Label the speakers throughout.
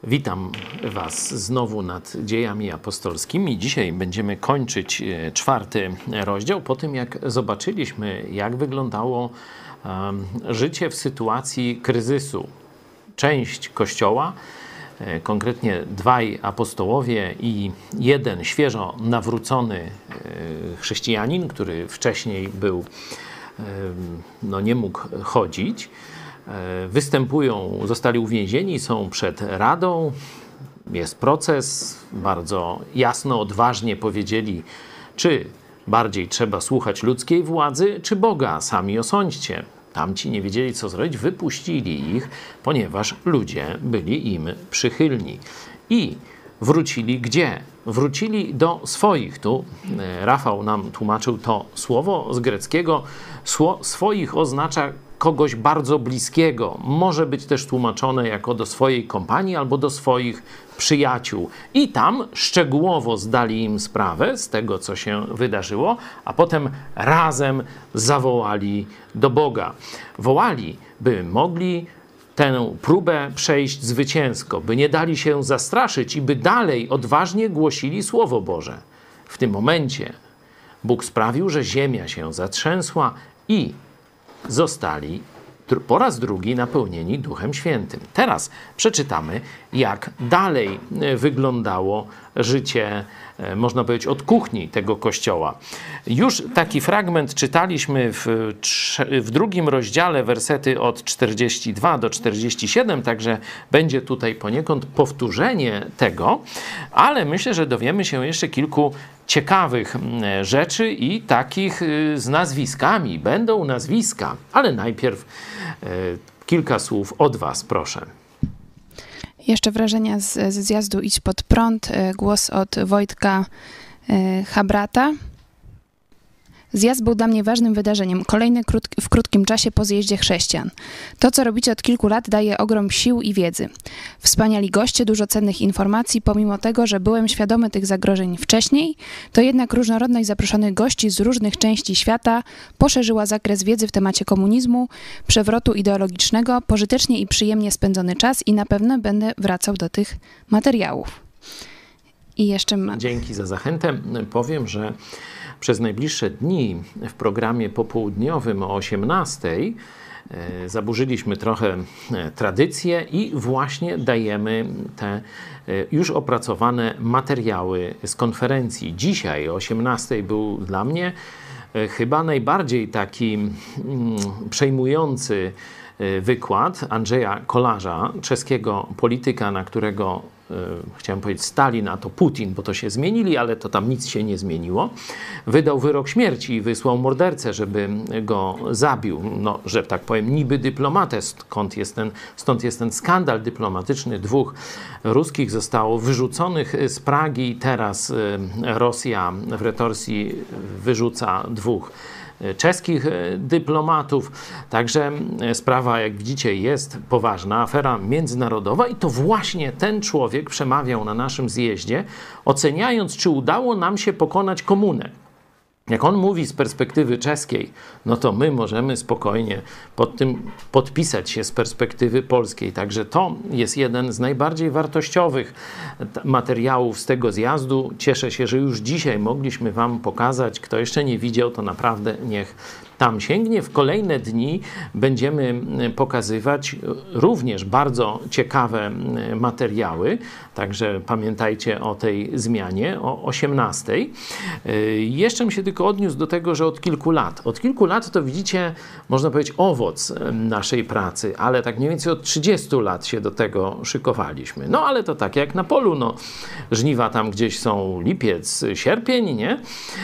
Speaker 1: Witam Was znowu nad dziejami apostolskimi. Dzisiaj będziemy kończyć 4 rozdział po tym, jak zobaczyliśmy, jak wyglądało życie w sytuacji kryzysu. Część Kościoła, konkretnie 2 apostołowie i 1 świeżo nawrócony chrześcijanin, który wcześniej był, nie mógł chodzić, zostali uwięzieni, są przed radą, jest proces, bardzo jasno, odważnie powiedzieli, czy bardziej trzeba słuchać ludzkiej władzy, czy Boga, sami osądźcie. Tamci nie wiedzieli, co zrobić, wypuścili ich, ponieważ ludzie byli im przychylni. I wrócili gdzie? Wrócili do swoich. Tu Rafał nam tłumaczył to słowo z greckiego. Swoich oznacza kogoś bardzo bliskiego. Może być też tłumaczone jako do swojej kompanii albo do swoich przyjaciół. I tam szczegółowo zdali im sprawę z tego, co się wydarzyło, a potem razem zawołali do Boga. Wołali, by mogli tę próbę przejść zwycięsko, by nie dali się zastraszyć i by dalej odważnie głosili Słowo Boże. W tym momencie Bóg sprawił, że ziemia się zatrzęsła i zostali po raz drugi napełnieni Duchem Świętym. Teraz przeczytamy, jak dalej wyglądało życie, można powiedzieć, od kuchni tego Kościoła. Już taki fragment czytaliśmy w 2 rozdziale, wersety od 42 do 47, także będzie tutaj poniekąd powtórzenie tego, ale myślę, że dowiemy się jeszcze kilku ciekawych rzeczy i takich z nazwiskami. Będą nazwiska, ale najpierw kilka słów od Was, proszę.
Speaker 2: Jeszcze wrażenia z zjazdu Idź Pod Prąd, głos od Wojtka Habrata. Zjazd był dla mnie ważnym wydarzeniem, kolejny w krótkim czasie po zjeździe chrześcijan. To, co robicie od kilku lat, daje ogrom sił i wiedzy. Wspaniali goście, dużo cennych informacji, pomimo tego, że byłem świadomy tych zagrożeń wcześniej, to jednak różnorodność zaproszonych gości z różnych części świata poszerzyła zakres wiedzy w temacie komunizmu, przewrotu ideologicznego, pożytecznie i przyjemnie spędzony czas i na pewno będę wracał do tych materiałów. I jeszcze
Speaker 1: Dzięki za zachętę. Powiem, że przez najbliższe dni w programie popołudniowym o 18:00 zaburzyliśmy trochę tradycję i właśnie dajemy te już opracowane materiały z konferencji. Dzisiaj o 18:00 był dla mnie chyba najbardziej taki przejmujący wykład Andrzeja Kolarza, czeskiego polityka, na którego chciałem powiedzieć Stalin, a to Putin, bo to się zmienili, ale to tam nic się nie zmieniło. Wydał wyrok śmierci i wysłał mordercę, żeby go zabił. No, że tak powiem, niby dyplomatę. Stąd jest ten skandal dyplomatyczny. 2 ruskich zostało wyrzuconych z Pragi. Teraz Rosja w retorsji wyrzuca 2 czeskich dyplomatów. Także sprawa, jak widzicie, jest poważna, afera międzynarodowa i to właśnie ten człowiek przemawiał na naszym zjeździe, oceniając, czy udało nam się pokonać komunę. Jak on mówi z perspektywy czeskiej, no to my możemy spokojnie pod tym podpisać się z perspektywy polskiej. Także to jest jeden z najbardziej wartościowych materiałów z tego zjazdu. Cieszę się, że już dzisiaj mogliśmy Wam pokazać. Kto jeszcze nie widział, to naprawdę niech tam sięgnie. W kolejne dni będziemy pokazywać również bardzo ciekawe materiały. Także pamiętajcie o tej zmianie o 18:00. Jeszcze bym się tylko odniósł do tego, że od kilku lat to widzicie, można powiedzieć, owoc naszej pracy, ale tak mniej więcej od 30 lat się do tego szykowaliśmy. No ale to tak jak na polu, żniwa tam gdzieś są lipiec, sierpień, nie?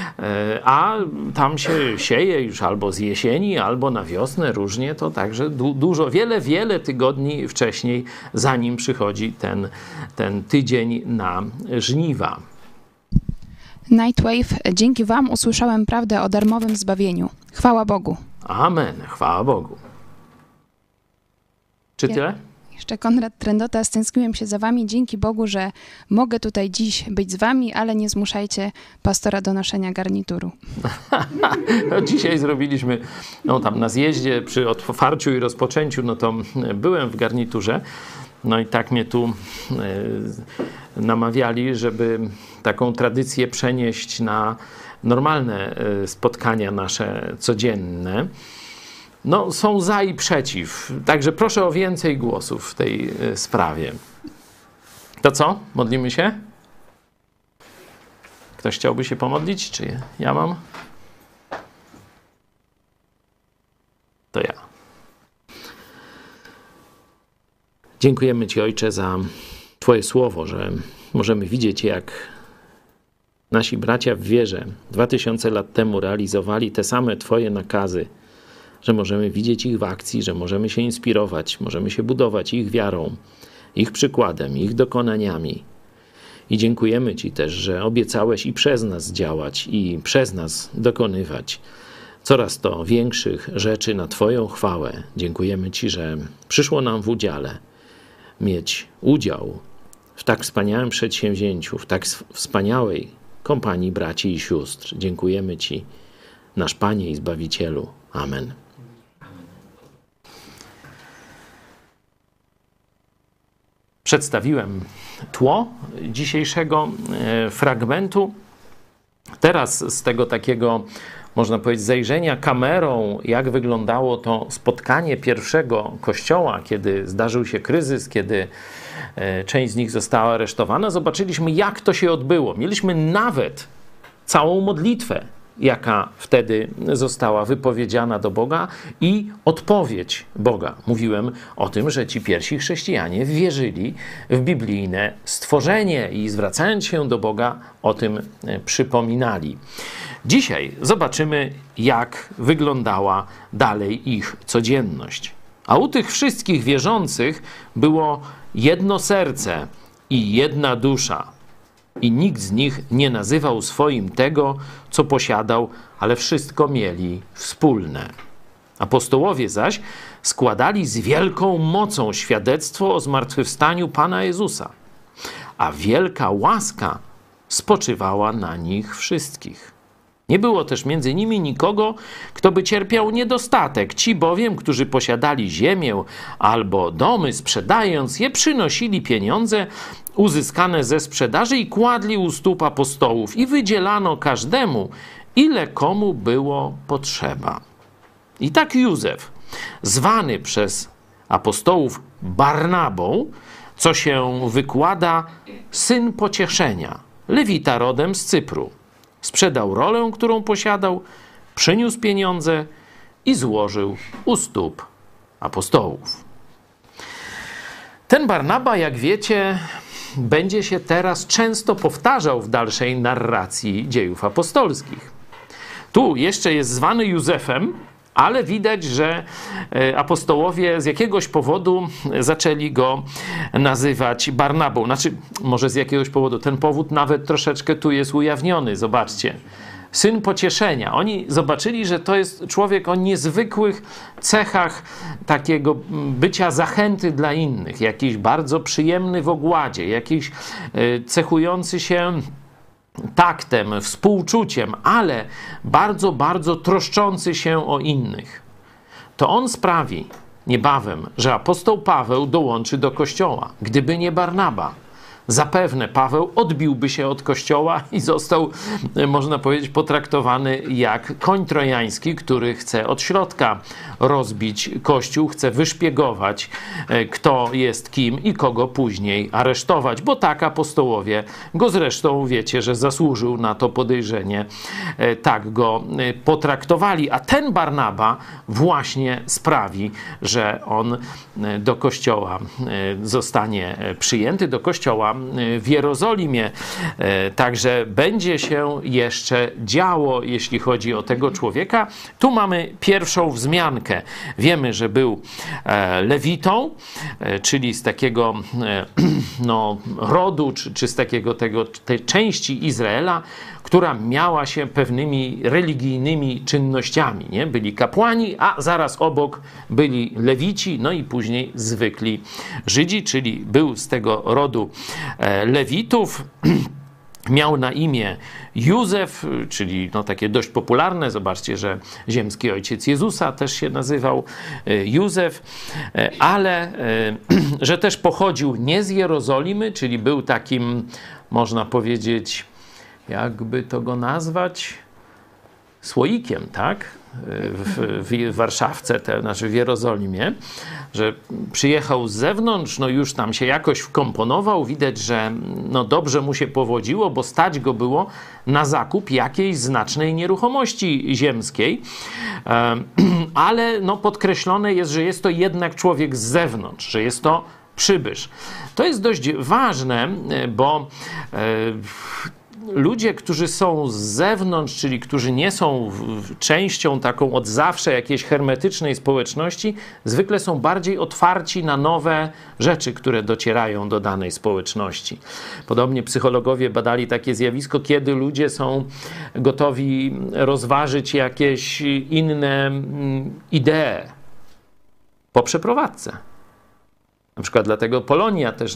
Speaker 1: A tam się sieje już albo z jesieni, albo na wiosnę, różnie to, także wiele tygodni wcześniej, zanim przychodzi ten tydzień na żniwa.
Speaker 2: Nightwave, dzięki Wam usłyszałem prawdę o darmowym zbawieniu. Chwała Bogu.
Speaker 1: Amen, chwała Bogu. Czy tyle?
Speaker 2: Jeszcze Konrad Trendota, stęskniłem się za Wami. Dzięki Bogu, że mogę tutaj dziś być z Wami, ale nie zmuszajcie pastora do noszenia garnituru.
Speaker 1: Dzisiaj zrobiliśmy, tam na zjeździe przy otwarciu i rozpoczęciu, to byłem w garniturze. No i tak mnie tu namawiali, żeby taką tradycję przenieść na normalne spotkania nasze codzienne. No, są za i przeciw. Także proszę o więcej głosów w tej sprawie. To co? Modlimy się? Ktoś chciałby się pomodlić? Czy ja mam? To ja. Dziękujemy Ci, Ojcze, za Twoje słowo, że możemy widzieć, jak nasi bracia w wierze 2000 lat temu realizowali te same Twoje nakazy, że możemy widzieć ich w akcji, że możemy się inspirować, możemy się budować ich wiarą, ich przykładem, ich dokonaniami. I dziękujemy Ci też, że obiecałeś i przez nas działać, i przez nas dokonywać coraz to większych rzeczy na Twoją chwałę. Dziękujemy Ci, że przyszło nam w udziale mieć udział w tak wspaniałym przedsięwzięciu, w tak wspaniałej kompanii braci i sióstr. Dziękujemy Ci, nasz Panie i Zbawicielu. Amen. Przedstawiłem tło dzisiejszego fragmentu. Teraz z tego takiego, można powiedzieć, zajrzenia kamerą, jak wyglądało to spotkanie pierwszego kościoła, kiedy zdarzył się kryzys, kiedy część z nich została aresztowana, zobaczyliśmy, jak to się odbyło. Mieliśmy nawet całą modlitwę, jaka wtedy została wypowiedziana do Boga i odpowiedź Boga. Mówiłem o tym, że ci pierwsi chrześcijanie wierzyli w biblijne stworzenie i zwracając się do Boga o tym przypominali. Dzisiaj zobaczymy, jak wyglądała dalej ich codzienność. A u tych wszystkich wierzących było jedno serce i jedna dusza. I nikt z nich nie nazywał swoim tego, co posiadał, ale wszystko mieli wspólne. Apostołowie zaś składali z wielką mocą świadectwo o zmartwychwstaniu Pana Jezusa, a wielka łaska spoczywała na nich wszystkich. Nie było też między nimi nikogo, kto by cierpiał niedostatek. Ci bowiem, którzy posiadali ziemię albo domy, sprzedając je, przynosili pieniądze uzyskane ze sprzedaży i kładli u stóp apostołów i wydzielano każdemu, ile komu było potrzeba. I tak Józef, zwany przez apostołów Barnabą, co się wykłada syn pocieszenia, Lewita rodem z Cypru, sprzedał rolę, którą posiadał, przyniósł pieniądze i złożył u stóp apostołów. Ten Barnaba, jak wiecie, będzie się teraz często powtarzał w dalszej narracji dziejów apostolskich. Tu jeszcze jest zwany Józefem, ale widać, że apostołowie z jakiegoś powodu zaczęli go nazywać Barnabą. Znaczy, może z jakiegoś powodu. Ten powód nawet troszeczkę tu jest ujawniony. Zobaczcie. Syn pocieszenia. Oni zobaczyli, że to jest człowiek o niezwykłych cechach takiego bycia zachęty dla innych. Jakiś bardzo przyjemny w ogładzie, jakiś cechujący się taktem, współczuciem, ale bardzo, bardzo troszczący się o innych. To on sprawi niebawem, że apostoł Paweł dołączy do Kościoła. Gdyby nie Barnaba, zapewne Paweł odbiłby się od Kościoła i został, można powiedzieć, potraktowany jak koń trojański, który chce od środka rozbić Kościół, chce wyszpiegować, kto jest kim i kogo później aresztować, bo tak apostołowie go zresztą, wiecie, że zasłużył na to podejrzenie, tak go potraktowali. A ten Barnaba właśnie sprawi, że on do Kościoła zostanie przyjęty, do Kościoła w Jerozolimie. Także będzie się jeszcze działo, jeśli chodzi o tego człowieka. Tu mamy pierwszą wzmiankę. Wiemy, że był lewitą, czyli z takiego rodu, czy z tej części Izraela, która miała się pewnymi religijnymi czynnościami. Nie? Byli kapłani, a zaraz obok byli lewici, no i później zwykli Żydzi, czyli był z tego rodu lewitów. miał na imię Józef, czyli no takie dość popularne. Zobaczcie, że ziemski ojciec Jezusa też się nazywał Józef, ale że też pochodził nie z Jerozolimy, czyli był takim, można powiedzieć, jakby to go nazwać, słoikiem, tak? W Warszawce, znaczy w Jerozolimie, że przyjechał z zewnątrz, no już tam się jakoś wkomponował, widać, że no dobrze mu się powodziło, bo stać go było na zakup jakiejś znacznej nieruchomości ziemskiej, ale no podkreślone jest, że jest to jednak człowiek z zewnątrz, że jest to przybysz. To jest dość ważne, bo ludzie, którzy są z zewnątrz, czyli którzy nie są częścią taką od zawsze jakiejś hermetycznej społeczności, zwykle są bardziej otwarci na nowe rzeczy, które docierają do danej społeczności. Podobnie psychologowie badali takie zjawisko, kiedy ludzie są gotowi rozważyć jakieś inne idee po przeprowadzce. Na przykład dlatego Polonia też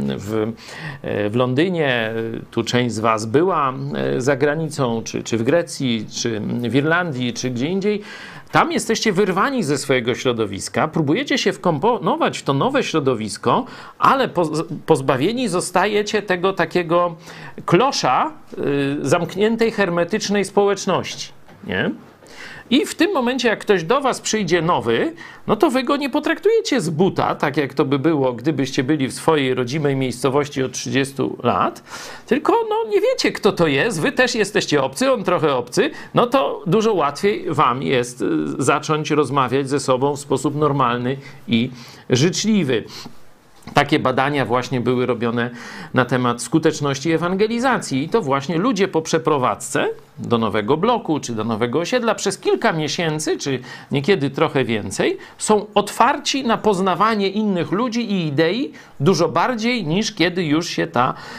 Speaker 1: w Londynie, tu część z was była za granicą, czy w Grecji, czy w Irlandii, czy gdzie indziej. Tam jesteście wyrwani ze swojego środowiska, próbujecie się wkomponować w to nowe środowisko, ale pozbawieni zostajecie tego takiego klosza zamkniętej, hermetycznej społeczności, nie? I w tym momencie, jak ktoś do was przyjdzie nowy, no to wy go nie potraktujecie z buta, tak jak to by było, gdybyście byli w swojej rodzimej miejscowości od 30 lat, tylko no nie wiecie, kto to jest, wy też jesteście obcy, on trochę obcy, no to dużo łatwiej wam jest zacząć rozmawiać ze sobą w sposób normalny i życzliwy. Takie badania właśnie były robione na temat skuteczności ewangelizacji i to właśnie ludzie po przeprowadzce do nowego bloku czy do nowego osiedla przez kilka miesięcy, czy niekiedy trochę więcej, są otwarci na poznawanie innych ludzi i idei dużo bardziej niż kiedy już się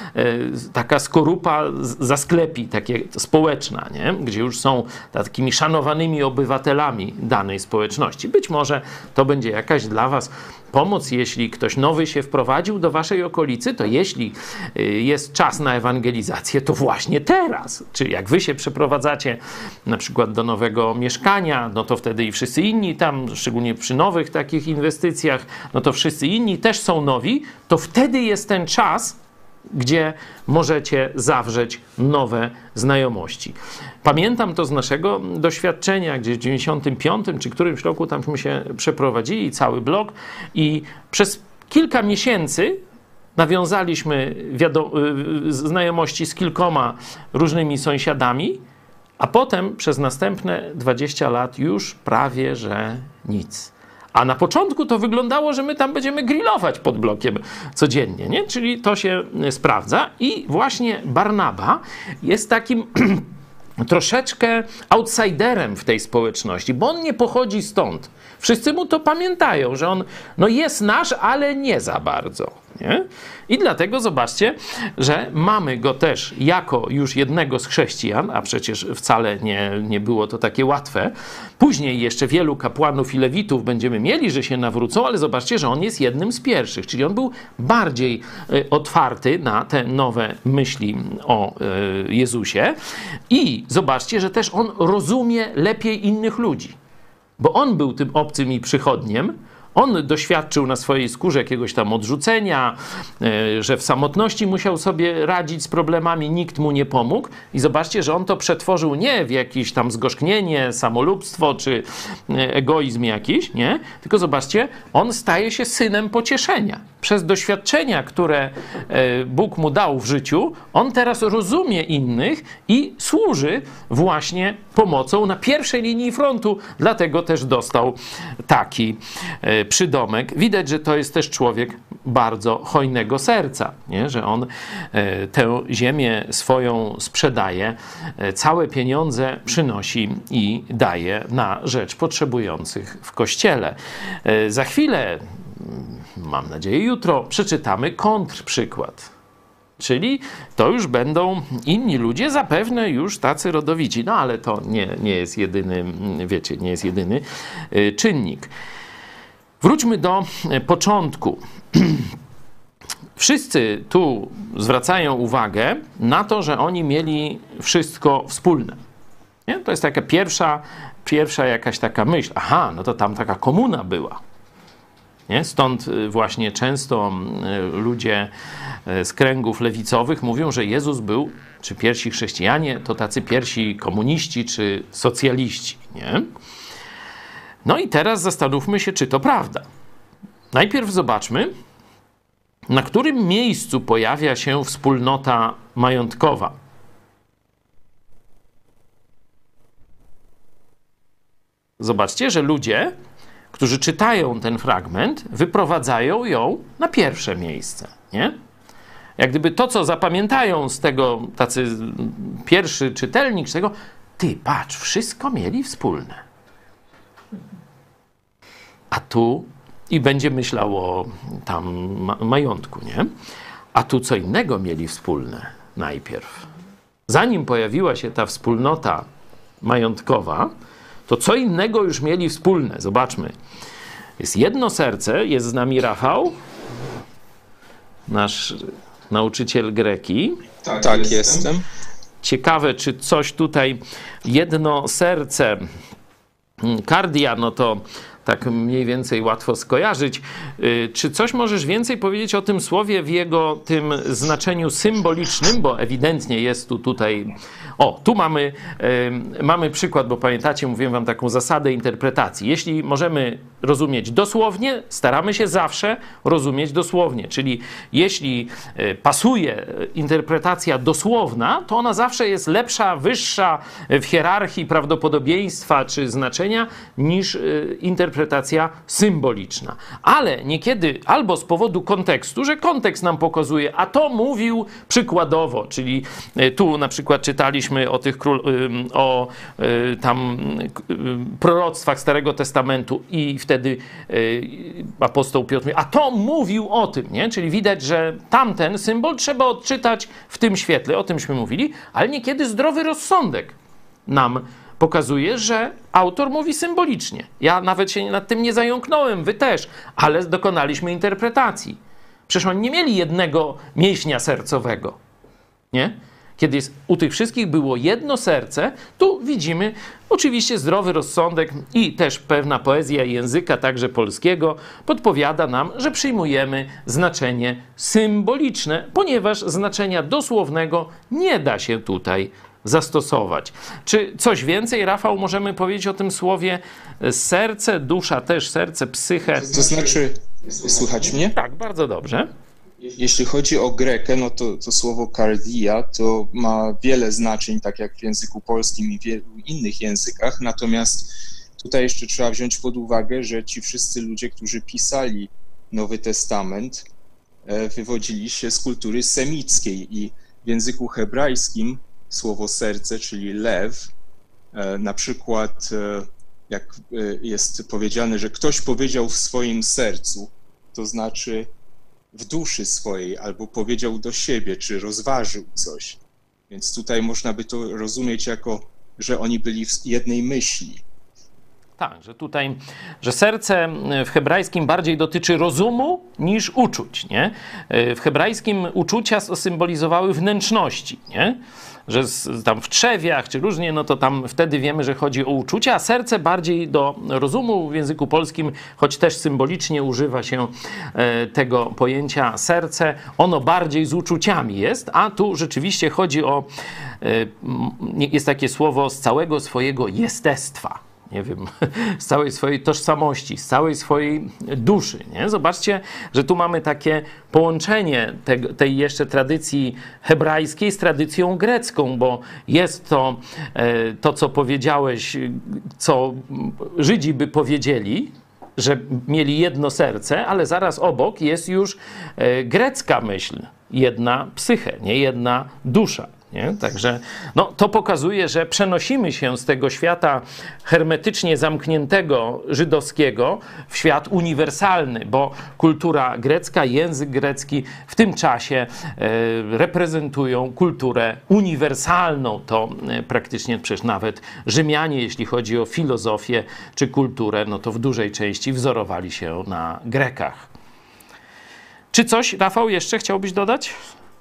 Speaker 1: taka skorupa zasklepi, takie społeczna, nie? Gdzie już są takimi szanowanymi obywatelami danej społeczności. Być może to będzie jakaś dla was pomoc, jeśli ktoś nowy się wprowadził do waszej okolicy, to jeśli jest czas na ewangelizację, to właśnie teraz. Czy jak wy się przeprowadzacie na przykład do nowego mieszkania, no to wtedy i wszyscy inni tam, szczególnie przy nowych takich inwestycjach, no to wszyscy inni też są nowi, to wtedy jest ten czas, gdzie możecie zawrzeć nowe znajomości. Pamiętam to z naszego doświadczenia, gdzie w 95 czy którymś roku tamśmy się przeprowadzili, cały blok, i przez kilka miesięcy nawiązaliśmy znajomości z kilkoma różnymi sąsiadami, a potem przez następne 20 lat już prawie że nic. A na początku to wyglądało, że my tam będziemy grillować pod blokiem codziennie, nie? Czyli to się sprawdza. I właśnie Barnaba jest takim troszeczkę outsiderem w tej społeczności, bo on nie pochodzi stąd. Wszyscy mu to pamiętają, że on no jest nasz, ale nie za bardzo. Nie? I dlatego zobaczcie, że mamy go też jako już jednego z chrześcijan, a przecież wcale nie było to takie łatwe. Później jeszcze wielu kapłanów i lewitów będziemy mieli, że się nawrócą, ale zobaczcie, że on jest jednym z pierwszych, czyli on był bardziej otwarty na te nowe myśli o Jezusie. I zobaczcie, że też on rozumie lepiej innych ludzi, bo on był tym obcym i przychodniem. On doświadczył na swojej skórze jakiegoś tam odrzucenia, że w samotności musiał sobie radzić z problemami, nikt mu nie pomógł. I zobaczcie, że on to przetworzył nie w jakieś tam zgorzknienie, samolubstwo czy egoizm jakiś, nie? Tylko zobaczcie, on staje się synem pocieszenia. Przez doświadczenia, które Bóg mu dał w życiu, on teraz rozumie innych i służy właśnie pomocą na pierwszej linii frontu. Dlatego też dostał taki przydomek. Widać, że to jest też człowiek bardzo hojnego serca, nie? Że on tę ziemię swoją sprzedaje, całe pieniądze przynosi i daje na rzecz potrzebujących w Kościele. Za chwilę, mam nadzieję jutro, przeczytamy kontrprzykład. Czyli to już będą inni ludzie, zapewne już tacy rodowici. No ale to nie jest jedyny, wiecie, nie jest jedyny czynnik. Wróćmy do początku. wszyscy tu zwracają uwagę na to, że oni mieli wszystko wspólne. Nie? To jest taka pierwsza jakaś taka myśl. Aha, no to tam taka komuna była. Nie? Stąd właśnie często ludzie z kręgów lewicowych mówią, że Jezus był, czy pierwsi chrześcijanie, to tacy pierwsi komuniści, czy socjaliści. Nie? No i teraz zastanówmy się, czy to prawda. Najpierw zobaczmy, na którym miejscu pojawia się wspólnota majątkowa. Zobaczcie, że ludzie, którzy czytają ten fragment, wyprowadzają ją na pierwsze miejsce, nie? Jak gdyby to, co zapamiętają z tego, tacy pierwszy czytelnik z tego, ty patrz, wszystko mieli wspólne. A tu, i będzie myślał o tam majątku, nie? A tu co innego mieli wspólne najpierw. Zanim pojawiła się ta wspólnota majątkowa, to co innego już mieli wspólne. Zobaczmy. Jest jedno serce, jest z nami Rafał, nasz nauczyciel greki.
Speaker 3: Tak, jestem.
Speaker 1: Ciekawe, czy coś tutaj, jedno serce, kardia, no to tak mniej więcej łatwo skojarzyć. Czy coś możesz więcej powiedzieć o tym słowie w jego tym znaczeniu symbolicznym, bo ewidentnie jest tutaj... O, tu mamy przykład, bo pamiętacie, mówiłem wam taką zasadę interpretacji. Jeśli możemy rozumieć dosłownie, staramy się zawsze rozumieć dosłownie. Czyli jeśli pasuje interpretacja dosłowna, to ona zawsze jest lepsza, wyższa w hierarchii prawdopodobieństwa czy znaczenia niż interpretacja symboliczna. Ale niekiedy albo z powodu kontekstu, że kontekst nam pokazuje, a to mówił przykładowo, czyli tu na przykład czytaliśmy o tych proroctwach Starego Testamentu i wtedy apostoł Piotr mówi, a to mówił o tym, nie? Czyli widać, że tamten symbol trzeba odczytać w tym świetle, o tymśmy mówili, ale niekiedy zdrowy rozsądek nam pokazuje, że autor mówi symbolicznie. Ja nawet się nad tym nie zająknąłem, wy też, ale dokonaliśmy interpretacji. Przecież oni nie mieli jednego mięśnia sercowego, nie? Kiedy u tych wszystkich było jedno serce, tu widzimy oczywiście zdrowy rozsądek i też pewna poezja języka, także polskiego, podpowiada nam, że przyjmujemy znaczenie symboliczne, ponieważ znaczenia dosłownego nie da się tutaj zastosować. Czy coś więcej, Rafał, możemy powiedzieć o tym słowie serce, dusza też, serce, psyche?
Speaker 3: To znaczy, słychać mnie?
Speaker 1: Tak, bardzo dobrze.
Speaker 3: Jeśli chodzi o Grekę, no to słowo kardia to ma wiele znaczeń, tak jak w języku polskim i w wielu innych językach, natomiast tutaj jeszcze trzeba wziąć pod uwagę, że ci wszyscy ludzie, którzy pisali Nowy Testament, wywodzili się z kultury semickiej i w języku hebrajskim słowo serce, czyli lew, na przykład jak jest powiedziane, że ktoś powiedział w swoim sercu, to znaczy w duszy swojej, albo powiedział do siebie, czy rozważył coś. Więc tutaj można by to rozumieć jako, że oni byli w jednej myśli.
Speaker 1: Tak, że tutaj, że serce w hebrajskim bardziej dotyczy rozumu niż uczuć, nie? W hebrajskim uczucia symbolizowały wnętrzności, nie? Że tam w trzewiach czy różnie, no to tam wtedy wiemy, że chodzi o uczucia, a serce bardziej do rozumu. W języku polskim, choć też symbolicznie używa się tego pojęcia serce, ono bardziej z uczuciami jest, a tu rzeczywiście chodzi o, jest takie słowo z całego swojego jestestwa. Nie wiem, z całej swojej tożsamości, z całej swojej duszy. Nie? Zobaczcie, że tu mamy takie połączenie tej jeszcze tradycji hebrajskiej z tradycją grecką, bo jest to, co powiedziałeś, co Żydzi by powiedzieli, że mieli jedno serce, ale zaraz obok jest już grecka myśl, jedna psyche, nie jedna dusza. Nie? Także no, to pokazuje, że przenosimy się z tego świata hermetycznie zamkniętego żydowskiego w świat uniwersalny, bo kultura grecka, język grecki w tym czasie reprezentują kulturę uniwersalną. To praktycznie przecież nawet Rzymianie, jeśli chodzi o filozofię czy kulturę, no to w dużej części wzorowali się na Grekach. Czy coś, Rafał, jeszcze chciałbyś dodać?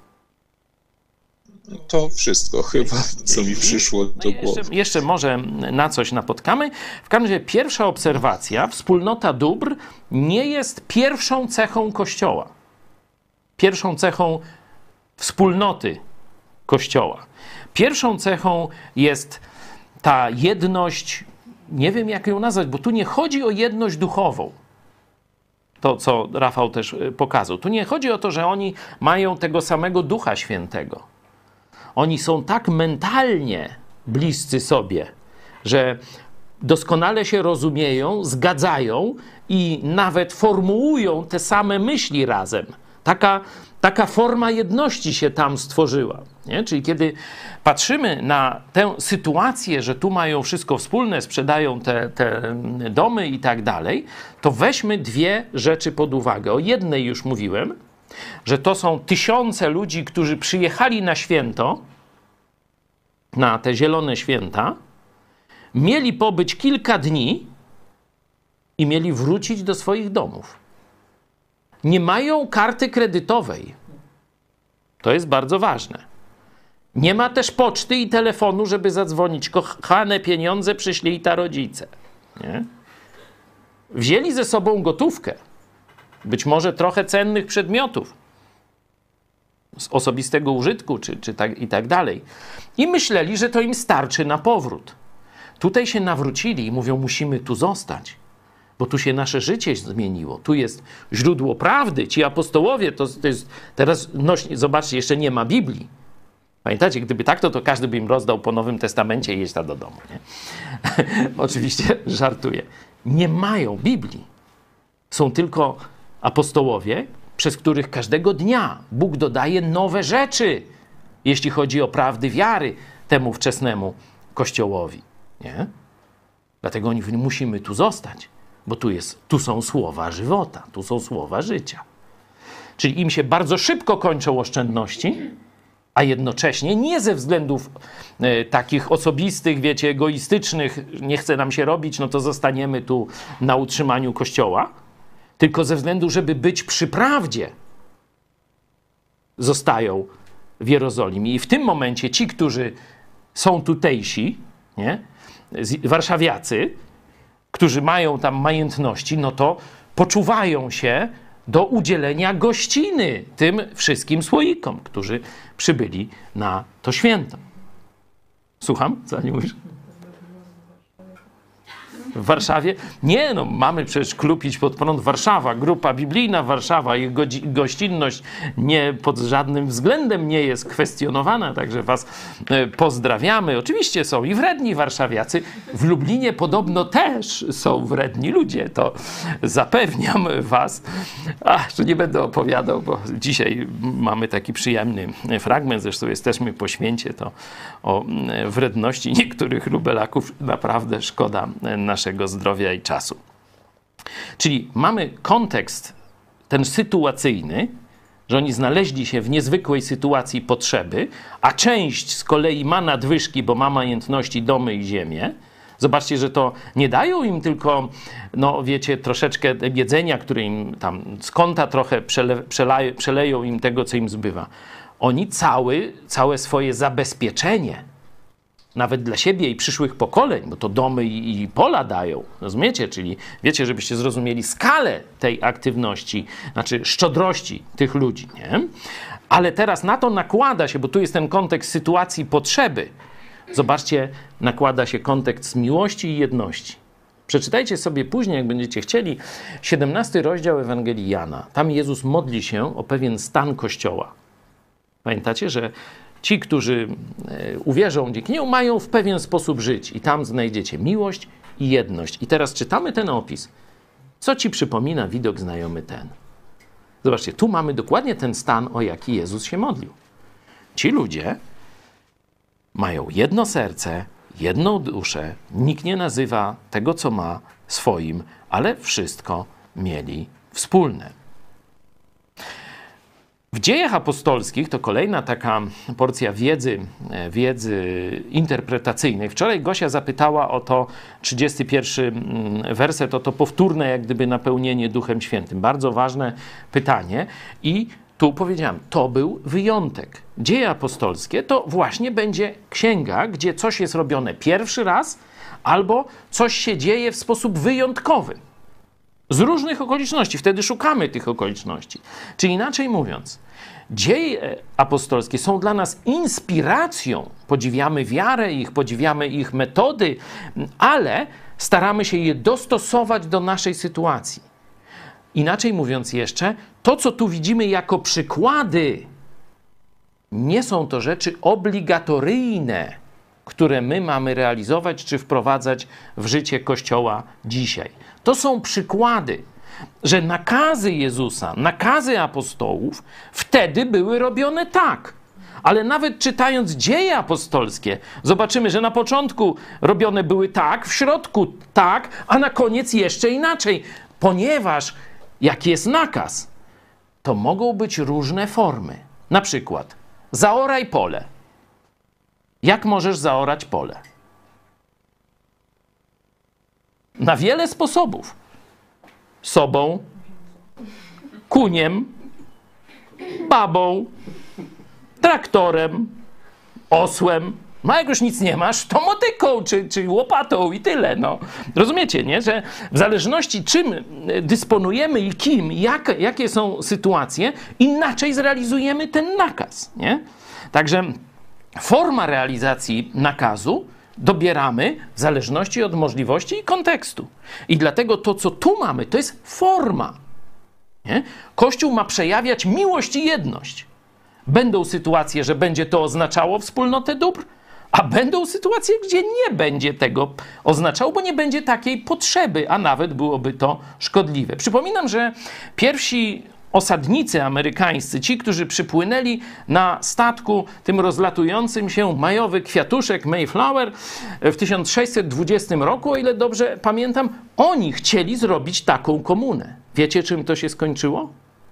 Speaker 3: To wszystko chyba, co mi przyszło do głowy.
Speaker 1: Jeszcze może na coś napotkamy. W każdym razie pierwsza obserwacja, wspólnota dóbr nie jest pierwszą cechą Kościoła. Pierwszą cechą wspólnoty Kościoła. Pierwszą cechą jest ta jedność, nie wiem jak ją nazwać, bo tu nie chodzi o jedność duchową. To, co Rafał też pokazał. Tu nie chodzi o to, że oni mają tego samego Ducha Świętego. Oni są tak mentalnie bliscy sobie, że doskonale się rozumieją, zgadzają i nawet formułują te same myśli razem. Taka forma jedności się tam stworzyła. Nie? Czyli kiedy patrzymy na tę sytuację, że tu mają wszystko wspólne, sprzedają te domy i tak dalej, to weźmy dwie rzeczy pod uwagę. O jednej już mówiłem, że to są tysiące ludzi, którzy przyjechali na święto, na te zielone święta, mieli pobyć kilka dni i mieli wrócić do swoich domów. Nie mają karty kredytowej. To jest bardzo ważne. Nie ma też poczty i telefonu, żeby zadzwonić. Kochane pieniądze przyślij ta rodzice. Nie? Wzięli ze sobą gotówkę. Być może trochę cennych przedmiotów z osobistego użytku, czy tak, i tak dalej. I myśleli, że to im starczy na powrót. Tutaj się nawrócili i mówią, musimy tu zostać, bo tu się nasze życie zmieniło. Tu jest źródło prawdy. Ci apostołowie, to jest teraz, zobaczcie, jeszcze nie ma Biblii. Pamiętacie, gdyby tak, to każdy by im rozdał po Nowym Testamencie i jeść tam do domu. Nie? Oczywiście żartuję. Nie mają Biblii. Są tylko apostołowie, przez których każdego dnia Bóg dodaje nowe rzeczy, jeśli chodzi o prawdy wiary temu wczesnemu Kościołowi. Nie? Dlatego oni mówią, musimy tu zostać, bo tu są słowa żywota, tu są słowa życia. Czyli im się bardzo szybko kończą oszczędności, a jednocześnie nie ze względów takich osobistych, wiecie, egoistycznych, nie chce nam się robić, no to zostaniemy tu na utrzymaniu Kościoła, tylko ze względu, żeby być przy prawdzie, zostają w Jerozolimie. I w tym momencie ci, którzy są tutejsi, nie? Warszawiacy, którzy mają tam majątności, no to poczuwają się do udzielenia gościny tym wszystkim słoikom, którzy przybyli na to święto. Słucham? Co nie mówisz? W Warszawie? Nie, no mamy przecież klub Idź Pod Prąd Warszawa, grupa biblijna Warszawa, ich gościnność nie pod żadnym względem nie jest kwestionowana, także was pozdrawiamy. Oczywiście są i wredni warszawiacy. W Lublinie podobno też są wredni ludzie, to zapewniam was. Że nie będę opowiadał, bo dzisiaj mamy taki przyjemny fragment, zresztą jesteśmy po święcie, to o wredności niektórych lubelaków naprawdę szkoda naszego zdrowia i czasu. Czyli mamy kontekst ten sytuacyjny, że oni znaleźli się w niezwykłej sytuacji potrzeby, a część z kolei ma nadwyżki, bo ma majątności, domy i ziemię. Zobaczcie, że to nie dają im tylko, no wiecie, troszeczkę jedzenia, które im tam z konta trochę przeleją im tego, co im zbywa. Oni całe swoje zabezpieczenie, nawet dla siebie i przyszłych pokoleń, bo to domy i pola dają, rozumiecie? Czyli wiecie, żebyście zrozumieli skalę tej aktywności, znaczy szczodrości tych ludzi, nie? Ale teraz na to nakłada się, bo tu jest ten kontekst sytuacji potrzeby. Zobaczcie, nakłada się kontekst miłości i jedności. Przeczytajcie sobie później, jak będziecie chcieli, 17 rozdział Ewangelii Jana. Tam Jezus modli się o pewien stan Kościoła. Pamiętacie, że ci, którzy uwierzą dzięki niemu, mają w pewien sposób żyć i tam znajdziecie miłość i jedność. I teraz czytamy ten opis. Co ci przypomina widok znajomy ten? Zobaczcie, tu mamy dokładnie ten stan, o jaki Jezus się modlił. Ci ludzie mają jedno serce, jedną duszę, nikt nie nazywa tego, co ma, swoim, ale wszystko mieli wspólne. W Dziejach Apostolskich to kolejna taka porcja wiedzy interpretacyjnej. Wczoraj Gosia zapytała o to 31 werset, o to powtórne jak gdyby napełnienie Duchem Świętym. Bardzo ważne pytanie i tu powiedziałem, to był wyjątek. Dzieje apostolskie to właśnie będzie księga, gdzie coś jest robione pierwszy raz albo coś się dzieje w sposób wyjątkowy. Z różnych okoliczności. Wtedy szukamy tych okoliczności. Czy inaczej mówiąc, dzieje apostolskie są dla nas inspiracją. Podziwiamy wiarę ich, podziwiamy ich metody, ale staramy się je dostosować do naszej sytuacji. Inaczej mówiąc jeszcze, to co tu widzimy jako przykłady, nie są to rzeczy obligatoryjne, które my mamy realizować czy wprowadzać w życie Kościoła dzisiaj. To są przykłady, że nakazy Jezusa, nakazy apostołów wtedy były robione tak. Ale nawet czytając dzieje apostolskie, zobaczymy, że na początku robione były tak, w środku tak, a na koniec jeszcze inaczej. Ponieważ jaki jest nakaz, to mogą być różne formy. Na przykład zaoraj pole. Jak możesz zaorać pole? Na wiele sposobów. Sobą, kuniem, babą, traktorem, osłem. No jak już nic nie masz, to motyką czy łopatą i tyle. No. Rozumiecie, nie? Że w zależności czym dysponujemy i kim, jakie są sytuacje, inaczej zrealizujemy ten nakaz. Nie? Także forma realizacji nakazu dobieramy w zależności od możliwości i kontekstu. I dlatego to, co tu mamy, to jest forma. Nie? Kościół ma przejawiać miłość i jedność. Będą sytuacje, że będzie to oznaczało wspólnotę dóbr, a będą sytuacje, gdzie nie będzie tego oznaczało, bo nie będzie takiej potrzeby, a nawet byłoby to szkodliwe. Przypominam, że pierwsi osadnicy amerykańscy, ci, którzy przypłynęli na statku tym rozlatującym się majowy kwiatuszek Mayflower w 1620 roku, o ile dobrze pamiętam, oni chcieli zrobić taką komunę. Wiecie, czym to się skończyło?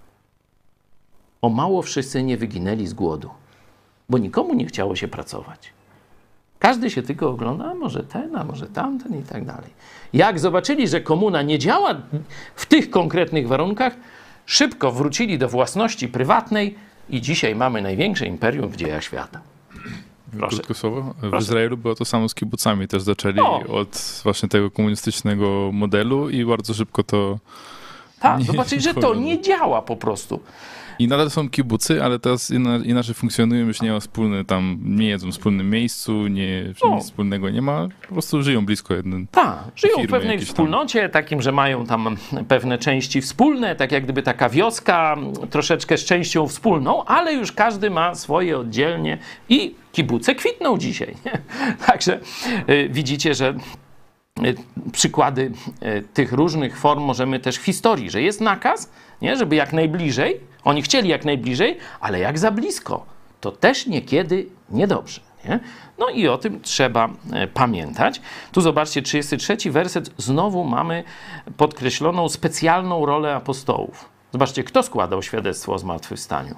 Speaker 1: O mało wszyscy nie wyginęli z głodu, bo nikomu nie chciało się pracować. Każdy się tylko ogląda, a może ten, a może tamten i tak dalej. Jak zobaczyli, że komuna nie działa w tych konkretnych warunkach, szybko wrócili do własności prywatnej i dzisiaj mamy największe imperium w dziejach świata. Proszę.
Speaker 4: Krótko słowo. W Izraelu było to samo z kibucami. Też zaczęli od właśnie tego komunistycznego modelu i bardzo szybko to...
Speaker 1: Tak, zobaczyli, że to nie działa po prostu.
Speaker 4: I nadal są kibucy, ale teraz inaczej funkcjonują, już nie jedzą w wspólnym miejscu, nic wspólnego nie ma, po prostu żyją blisko jeden.
Speaker 1: Tak, żyją w pewnej wspólnocie, takim, że mają tam pewne części wspólne, tak jak gdyby taka wioska, troszeczkę z częścią wspólną, ale już każdy ma swoje oddzielnie i kibuce kwitną dzisiaj. Nie? Także widzicie, że przykłady tych różnych form możemy też w historii, że jest nakaz, nie? Żeby jak najbliżej, oni chcieli jak najbliżej, ale jak za blisko, to też niekiedy niedobrze. Nie? No i o tym trzeba pamiętać. Tu zobaczcie, 33 werset, znowu mamy podkreśloną specjalną rolę apostołów. Zobaczcie, kto składał świadectwo o zmartwychwstaniu?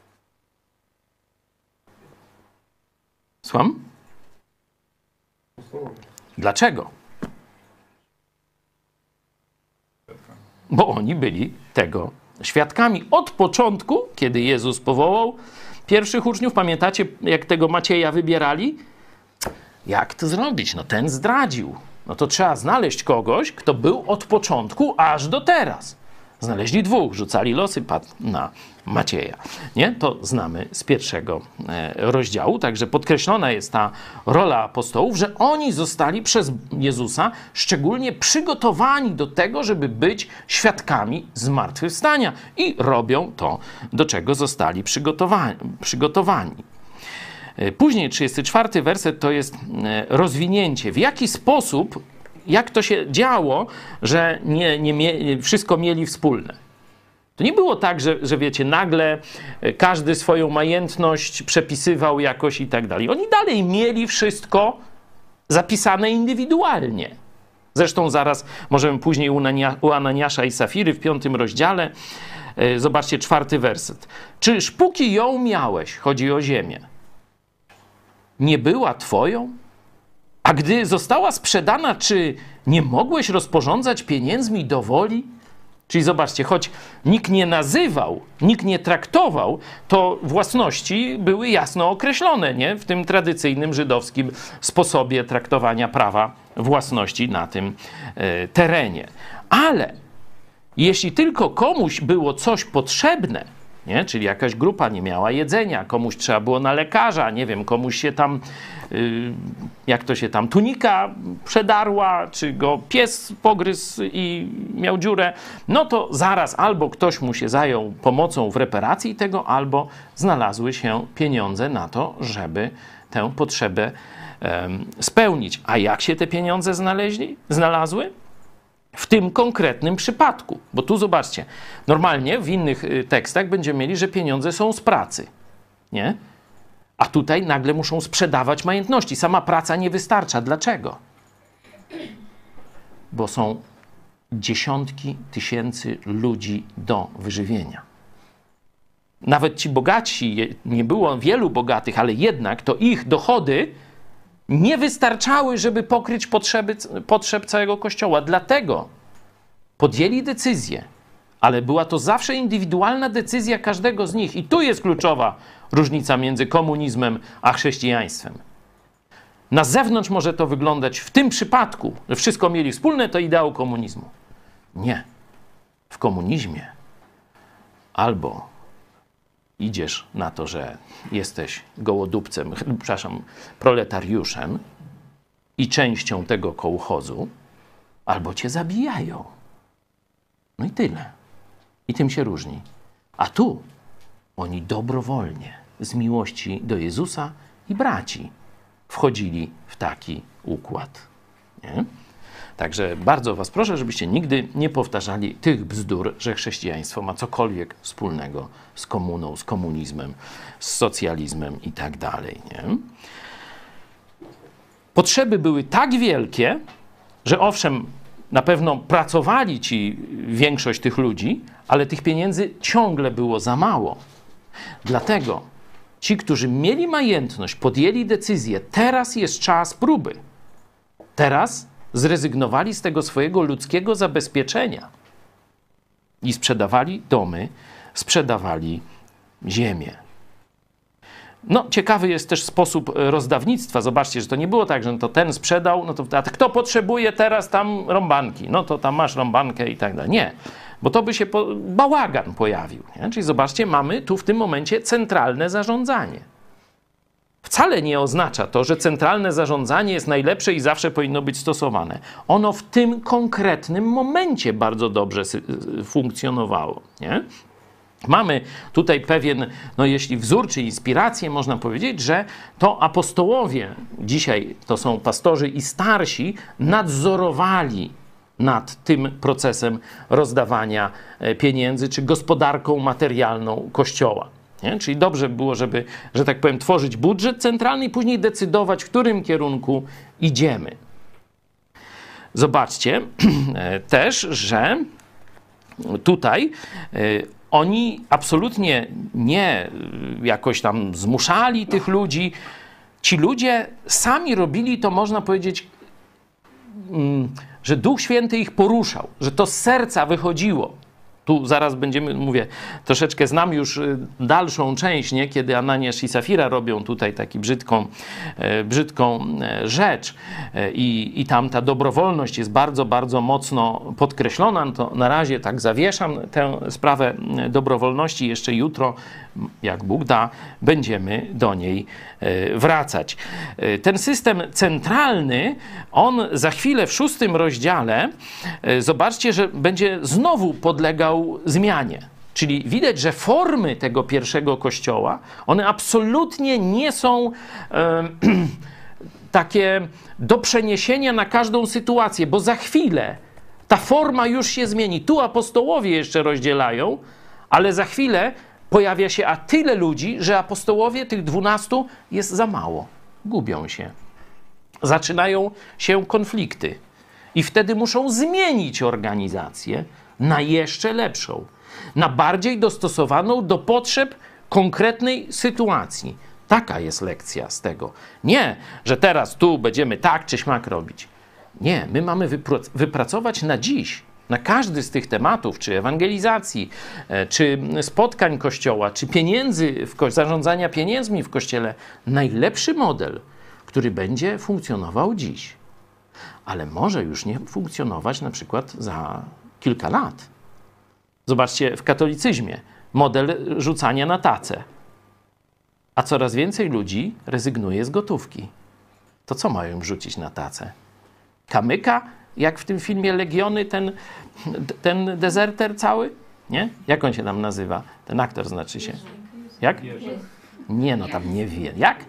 Speaker 1: Słucham? Dlaczego? Bo oni byli tego świadkami od początku, kiedy Jezus powołał pierwszych uczniów. Pamiętacie, jak tego Macieja wybierali? Jak to zrobić? No ten zdradził. No to trzeba znaleźć kogoś, kto był od początku aż do teraz. Znaleźli dwóch, rzucali losy, padł na Macieja. Nie? To znamy z pierwszego rozdziału. Także podkreślona jest ta rola apostołów, że oni zostali przez Jezusa szczególnie przygotowani do tego, żeby być świadkami zmartwychwstania. I robią to, do czego zostali przygotowani. Później 34 werset to jest rozwinięcie. W jaki sposób, jak to się działo, że wszystko mieli wspólne. To nie było tak, że wiecie, nagle każdy swoją majętność przepisywał jakoś i tak dalej. Oni dalej mieli wszystko zapisane indywidualnie. Zresztą zaraz możemy później u Ananiasza i Safiry w 5 rozdziale Zobaczcie 4 werset. Czyż póki ją miałeś, chodzi o ziemię, nie była twoją? A gdy została sprzedana, czy nie mogłeś rozporządzać pieniędzmi do woli? Czyli zobaczcie, choć nikt nie nazywał, nikt nie traktował, to własności były jasno określone, nie? W tym tradycyjnym żydowskim sposobie traktowania prawa własności na tym terenie. Ale jeśli tylko komuś było coś potrzebne, nie? Czyli jakaś grupa nie miała jedzenia, komuś trzeba było na lekarza, nie wiem, komuś się tam, jak to się tam, tunika przedarła, czy go pies pogryzł i miał dziurę, no to zaraz albo ktoś mu się zajął pomocą w reparacji tego, albo znalazły się pieniądze na to, żeby tę potrzebę spełnić. A jak się te pieniądze znalazły? W tym konkretnym przypadku. Bo tu zobaczcie, normalnie w innych tekstach będziemy mieli, że pieniądze są z pracy, nie? A tutaj nagle muszą sprzedawać majątności. Sama praca nie wystarcza. Dlaczego? Bo są dziesiątki tysięcy ludzi do wyżywienia. Nawet ci bogaci, nie było wielu bogatych, ale jednak to ich dochody nie wystarczały, żeby pokryć potrzeb całego Kościoła. Dlatego podjęli decyzję, ale była to zawsze indywidualna decyzja każdego z nich. I tu jest kluczowa różnica między komunizmem a chrześcijaństwem. Na zewnątrz może to wyglądać w tym przypadku, że wszystko mieli wspólne, to ideał komunizmu. Nie. W komunizmie albo idziesz na to, że jesteś gołodupcem, proletariuszem i częścią tego kołchozu, albo cię zabijają. No i tyle. I tym się różni. A tu oni dobrowolnie, z miłości do Jezusa i braci, wchodzili w taki układ. Nie? Także bardzo was proszę, żebyście nigdy nie powtarzali tych bzdur, że chrześcijaństwo ma cokolwiek wspólnego z komuną, z komunizmem, z socjalizmem i tak dalej. Nie? Potrzeby były tak wielkie, że owszem, na pewno pracowali ci większość tych ludzi, ale tych pieniędzy ciągle było za mało. Dlatego ci, którzy mieli majętność, podjęli decyzję, teraz jest czas próby. Teraz zrezygnowali z tego swojego ludzkiego zabezpieczenia i sprzedawali domy, sprzedawali ziemię. No, ciekawy jest też sposób rozdawnictwa. Zobaczcie, że to nie było tak, że to ten sprzedał, no to a kto potrzebuje teraz tam rąbanki? No to tam masz rąbankę i tak dalej. Nie, bo to by się bałagan pojawił. Nie? Czyli zobaczcie, mamy tu w tym momencie centralne zarządzanie. Wcale nie oznacza to, że centralne zarządzanie jest najlepsze i zawsze powinno być stosowane. Ono w tym konkretnym momencie bardzo dobrze funkcjonowało. Nie? Mamy tutaj pewien, no jeśli wzór czy inspirację, można powiedzieć, że to apostołowie, dzisiaj to są pastorzy i starsi, nadzorowali nad tym procesem rozdawania pieniędzy czy gospodarką materialną Kościoła. Nie? Czyli dobrze było, żeby, że tak powiem, tworzyć budżet centralny i później decydować, w którym kierunku idziemy. Zobaczcie też, że tutaj oni absolutnie nie jakoś tam zmuszali tych ludzi. Ci ludzie sami robili to, można powiedzieć, że Duch Święty ich poruszał, że to z serca wychodziło. Tu zaraz będziemy, mówię, troszeczkę znam już dalszą część, nie? Kiedy Ananiasz i Safira robią tutaj taką brzydką rzecz i tam ta dobrowolność jest bardzo, bardzo mocno podkreślona. No to na razie tak zawieszam tę sprawę dobrowolności. Jeszcze jutro, jak Bóg da, będziemy do niej wracać. Ten system centralny, on za chwilę w 6 rozdziale, zobaczcie, że będzie znowu podlegał zmianie. Czyli widać, że formy tego pierwszego kościoła, one absolutnie nie są takie do przeniesienia na każdą sytuację, bo za chwilę ta forma już się zmieni. Tu apostołowie jeszcze rozdzielają, ale za chwilę pojawia się tyle ludzi, że apostołowie, tych 12, jest za mało. Gubią się. Zaczynają się konflikty. I wtedy muszą zmienić organizację, na jeszcze lepszą, na bardziej dostosowaną do potrzeb konkretnej sytuacji. Taka jest lekcja z tego. Nie, że teraz tu będziemy tak czy śmak robić. Nie, my mamy wypracować na dziś, na każdy z tych tematów, czy ewangelizacji, czy spotkań Kościoła, czy pieniędzy, zarządzania pieniędzmi w Kościele, najlepszy model, który będzie funkcjonował dziś. Ale może już nie funkcjonować na przykład za kilka lat. Zobaczcie, w katolicyzmie model rzucania na tacę. A coraz więcej ludzi rezygnuje z gotówki. To co mają wrzucić na tacę? Kamyka? Jak w tym filmie Legiony, ten dezerter cały? Nie? Jak on się tam nazywa? Ten aktor znaczy się. Jak? Nie, no tam nie wie. Jak?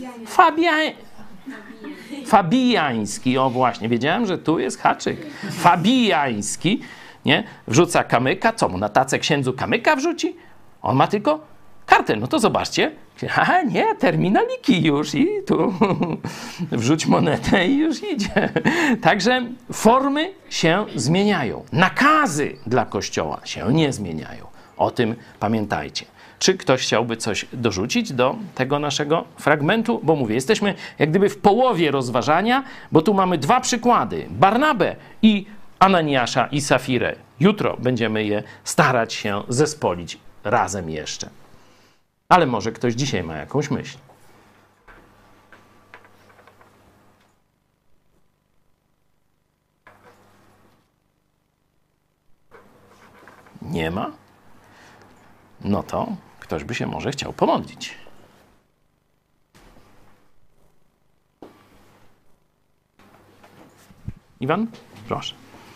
Speaker 1: Fabijański. O właśnie, wiedziałem, że tu jest haczyk. Fabijański, nie? Wrzuca kamyka. Co mu na tacę księdzu kamyka wrzuci? On ma tylko kartę. No to zobaczcie. A nie, terminaliki już i tu wrzuć monetę i już idzie. Także formy się zmieniają. Nakazy dla Kościoła się nie zmieniają. O tym pamiętajcie. Czy ktoś chciałby coś dorzucić do tego naszego fragmentu? Bo mówię, jesteśmy jak gdyby w połowie rozważania, bo tu mamy dwa przykłady. Barnabę i Ananiasza i Safirę. Jutro będziemy je starać się zespolić razem jeszcze. Ale może ktoś dzisiaj ma jakąś myśl. Nie ma? No to ktoś by się może chciał pomodlić. Iwan? Proszę.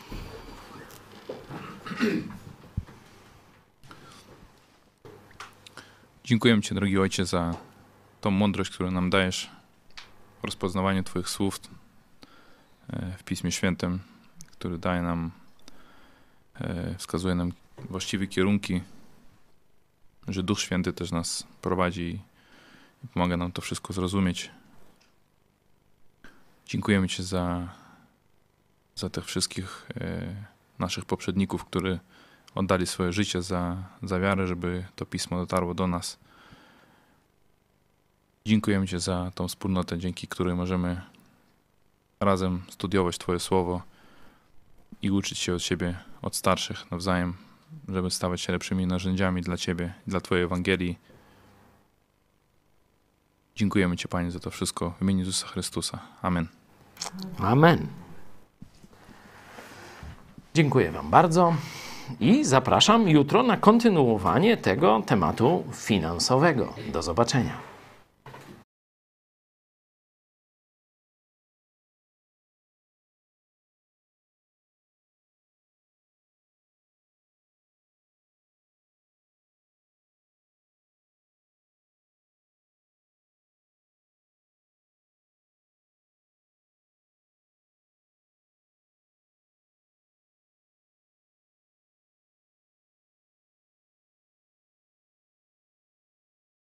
Speaker 4: Dziękuję Ci, drogi Ojcze, za tą mądrość, którą nam dajesz w rozpoznawaniu Twoich słów w Piśmie Świętym, który daje nam, wskazuje nam właściwe kierunki, że Duch Święty też nas prowadzi i pomaga nam to wszystko zrozumieć. Dziękujemy Ci za tych wszystkich naszych poprzedników, którzy oddali swoje życie za wiarę, żeby to Pismo dotarło do nas. Dziękujemy Ci za tą wspólnotę, dzięki której możemy razem studiować Twoje Słowo i uczyć się od siebie, od starszych nawzajem, żeby stawać się lepszymi narzędziami dla Ciebie, dla Twojej Ewangelii. Dziękujemy Ci, Panie, za to wszystko w imieniu Jezusa Chrystusa. Amen.
Speaker 1: Amen. Dziękuję Wam bardzo i zapraszam jutro na kontynuowanie tego tematu finansowego. Do zobaczenia.